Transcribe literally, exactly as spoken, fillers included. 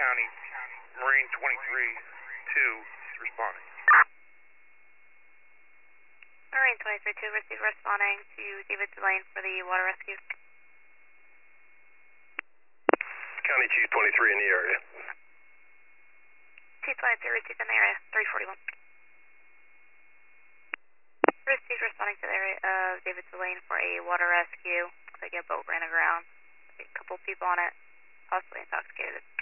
County, Marine twenty-three two responding. Marine twenty-three two, receive responding to David Delane for the water rescue. County Chief twenty-three in the area. Chief twenty-three, received in the area, three forty-one. Received responding to the area of David Delane for a water rescue. Looks like a boat ran aground. A couple people on it, possibly intoxicated.